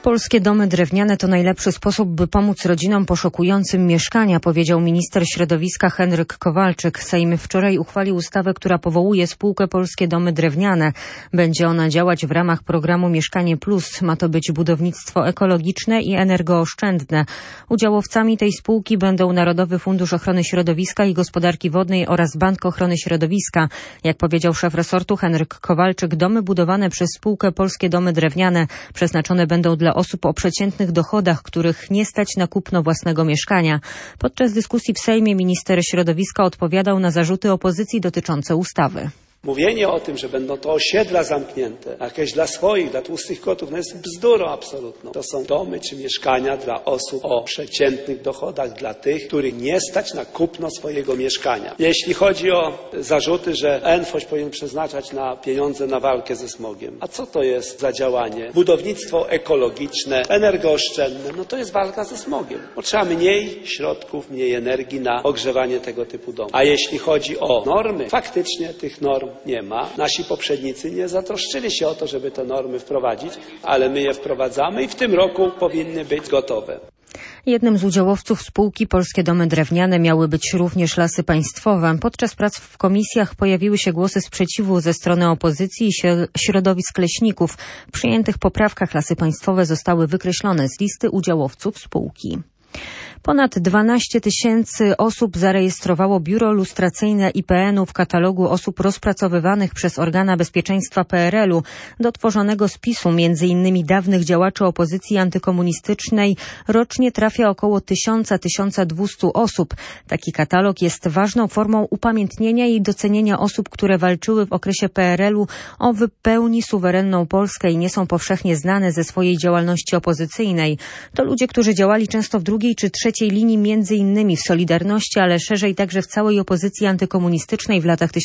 Polskie domy drewniane to najlepszy sposób, by pomóc rodzinom poszukującym mieszkania, powiedział minister środowiska Henryk Kowalczyk. Sejm wczoraj uchwalił ustawę, która powołuje spółkę Polskie Domy Drewniane. Będzie ona działać w ramach programu Mieszkanie Plus. Ma to być budownictwo ekologiczne i energooszczędne. Udziałowcami tej spółki będą Narodowy Fundusz Ochrony Środowiska i Gospodarki Wodnej oraz Bank Ochrony Środowiska. Jak powiedział szef resortu Henryk Kowalczyk, domy budowane przez spółkę Polskie Domy Drewniane przeznaczone będą dla osób o przeciętnych dochodach, których nie stać na kupno własnego mieszkania. Podczas dyskusji w Sejmie minister środowiska odpowiadał na zarzuty opozycji dotyczące ustawy. Mówienie o tym, że będą to osiedla zamknięte, jakieś dla swoich, dla tłustych kotów, no jest bzdurą absolutną. To są domy czy mieszkania dla osób o przeciętnych dochodach, dla tych, których nie stać na kupno swojego mieszkania. Jeśli chodzi o zarzuty, że NFOŚ powinien przeznaczać na pieniądze na walkę ze smogiem. A co to jest za działanie? Budownictwo ekologiczne, energooszczędne, no to jest walka ze smogiem. Potrzeba mniej środków, mniej energii na ogrzewanie tego typu domów. A jeśli chodzi o normy, faktycznie tych norm nie ma. Nasi poprzednicy nie zatroszczyli się o to, żeby te normy wprowadzić, ale my je wprowadzamy i w tym roku powinny być gotowe. Jednym z udziałowców spółki Polskie Domy Drewniane miały być również Lasy Państwowe. Podczas prac w komisjach pojawiły się głosy sprzeciwu ze strony opozycji i środowisk leśników. W przyjętych poprawkach Lasy Państwowe zostały wykreślone z listy udziałowców spółki. Ponad 12 000 osób zarejestrowało Biuro Lustracyjne IPN-u w katalogu osób rozpracowywanych przez organa bezpieczeństwa PRL-u do tworzonego spisu m.in. dawnych działaczy opozycji antykomunistycznej. Rocznie trafia około 1000–1200 osób. Taki katalog jest ważną formą upamiętnienia i docenienia osób, które walczyły w okresie PRL-u o w pełni suwerenną Polskę i nie są powszechnie znane ze swojej działalności opozycyjnej. To ludzie, którzy działali często w drugiej czy trzeciej linii, między innymi w Solidarności, ale szerzej także w całej opozycji antykomunistycznej w latach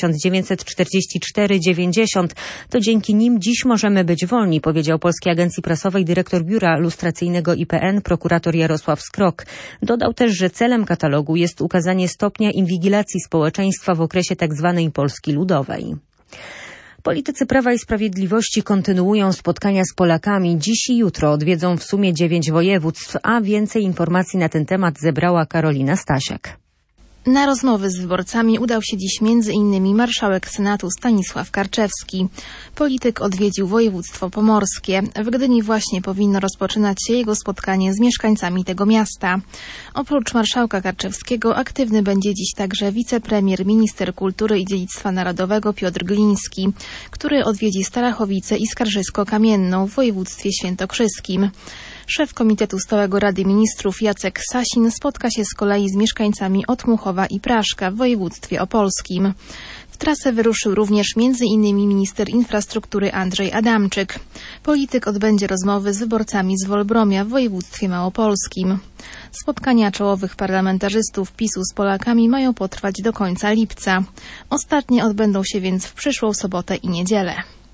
1944–90. To dzięki nim dziś możemy być wolni, powiedział Polskiej Agencji Prasowej dyrektor Biura Lustracyjnego IPN, prokurator Jarosław Skrok. Dodał też, że celem katalogu jest ukazanie stopnia inwigilacji społeczeństwa w okresie tzw. Polski Ludowej. Politycy Prawa i Sprawiedliwości kontynuują spotkania z Polakami. Dziś i jutro odwiedzą w sumie 9 województw, a więcej informacji na ten temat zebrała Karolina Stasiak. Na rozmowy z wyborcami udał się dziś m.in. marszałek Senatu Stanisław Karczewski. Polityk odwiedził województwo pomorskie. W Gdyni właśnie powinno rozpoczynać się jego spotkanie z mieszkańcami tego miasta. Oprócz marszałka Karczewskiego aktywny będzie dziś także wicepremier, minister kultury i dziedzictwa narodowego Piotr Gliński, który odwiedzi Starachowice i Skarżysko-Kamienną w województwie świętokrzyskim. Szef Komitetu Stałego Rady Ministrów Jacek Sasin spotka się z kolei z mieszkańcami Otmuchowa i Praszka w województwie opolskim. W trasę wyruszył również m.in. minister infrastruktury Andrzej Adamczyk. Polityk odbędzie rozmowy z wyborcami z Wolbromia w województwie małopolskim. Spotkania czołowych parlamentarzystów PiS-u z Polakami mają potrwać do końca lipca. Ostatnie odbędą się więc w przyszłą sobotę i niedzielę.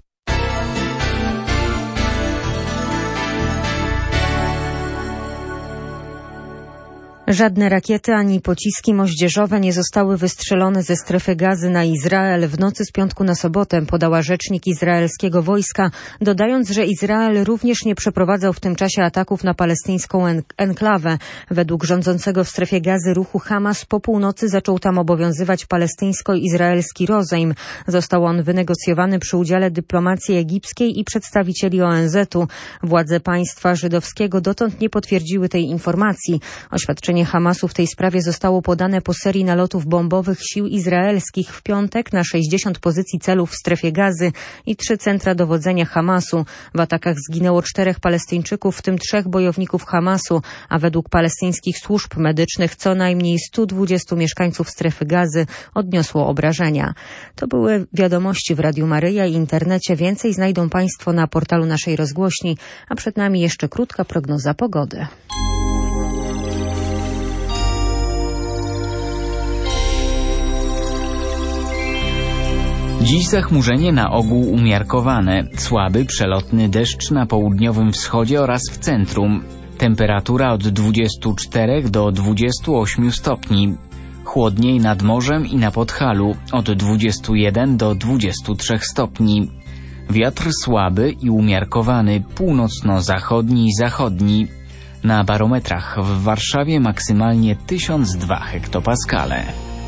Żadne rakiety ani pociski moździerzowe nie zostały wystrzelone ze strefy Gazy na Izrael w nocy z piątku na sobotę, podała rzecznik izraelskiego wojska, dodając, że Izrael również nie przeprowadzał w tym czasie ataków na palestyńską enklawę. Według rządzącego w strefie Gazy ruchu Hamas po północy zaczął tam obowiązywać palestyńsko-izraelski rozejm. Został on wynegocjowany przy udziale dyplomacji egipskiej i przedstawicieli ONZ-u. Władze państwa żydowskiego dotąd nie potwierdziły tej informacji. Oświadczenie Hamasu w tej sprawie zostało podane po serii nalotów bombowych sił izraelskich w piątek na 60 pozycji celów w strefie Gazy i 3 centra dowodzenia Hamasu. W atakach zginęło 4 Palestyńczyków, w tym 3 bojowników Hamasu, a według palestyńskich służb medycznych co najmniej 120 mieszkańców strefy Gazy odniosło obrażenia. To były wiadomości w Radiu Maryja i internecie. Więcej znajdą Państwo na portalu naszej rozgłośni, a przed nami jeszcze krótka prognoza pogody. Dziś zachmurzenie na ogół umiarkowane, słaby przelotny deszcz na południowym wschodzie oraz w centrum. Temperatura od 24 do 28 stopni. Chłodniej nad morzem i na Podhalu od 21 do 23 stopni. Wiatr słaby i umiarkowany, północno-zachodni i zachodni. Na barometrach w Warszawie maksymalnie 1002 hektopaskale.